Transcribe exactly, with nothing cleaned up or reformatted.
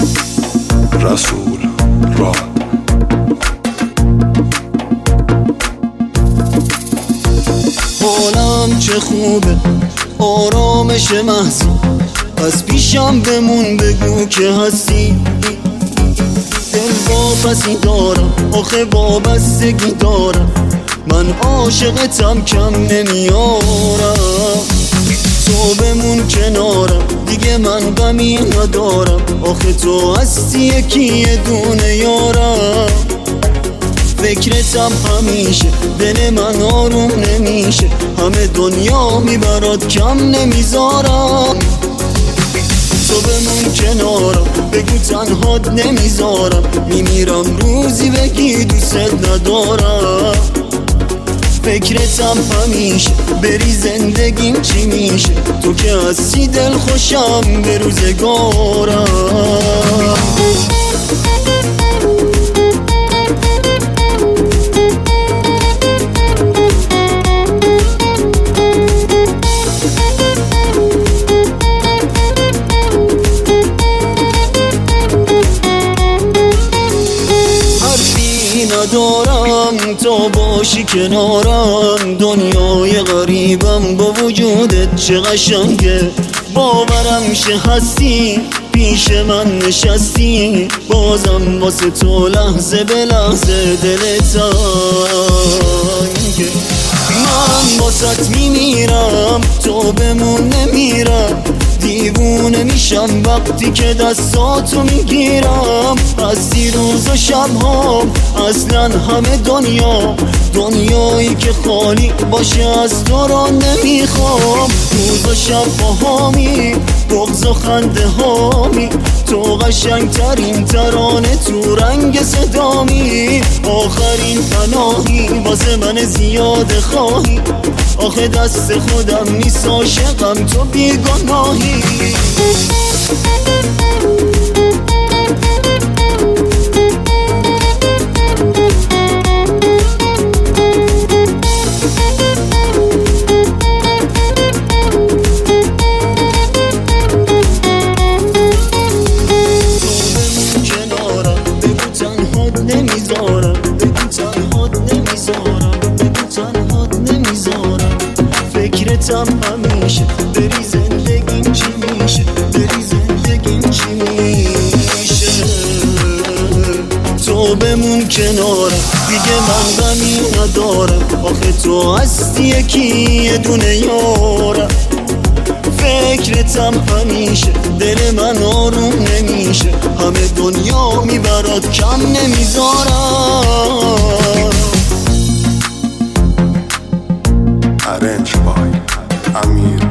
رسول راد. حالم چه خوبه، آرامش محضی، از پیشم بمون بگو که هستی. دل واپسی دارم، آخه وابستگی دارم، من عاشقتم کم نمیارم. تو بمون کنارم، دیگه من غمی ندارم، آخه تو هستی یکی یه دونه یارم. فکرتم همیشه، دل من آروم نمیشه، همه دنیا میبرات کم نمیذارم. تو بمون کنارم، بگو تنهات نمیذارم، میمیرم روزی بگی دوست ندارم. فکرتم همیشه، بری زندگیم چی میشه، تو که هستی دل خوشم به روزگارم. ندارم تا باشی کنارم، دنیای غریبم با وجودت چه قشنگه. باورم شه هستی پیش من نشستی، بازم واسه تو لحظه به لحظه دل تنگه. من واسط میمیرم، تو بمون نمیرم، دیوونه میشم وقتی که دستاتو میگیرم. از دیروز و شبهام اصلا همه دنیا، دنیایی که خالی باشه از تو را نمیخوام. روز و شب باهامی، بغض و خنده هامی، تو قشنگ ترین ترانه تو رنگ صدامی. آخرین پناهی واسه من زیاده خواهی، آخه دست خودم نیست عاشقم تو بیگناهی. نمیذارم بگو تنهات نمیذارم، بگو تنهات نمیذارم. فکرتم همیشه، بری زندگیم چی میشه، بری زندگیم چی میشه. تو بمون کنارم، دیگه من غمی ندارم، آخه تو هستی یکی یه دونه یارم. فکرتم همیشه، دل من آروم نمیشه، همه دنیا میبرات کم نمیذارم. Arranged by Amir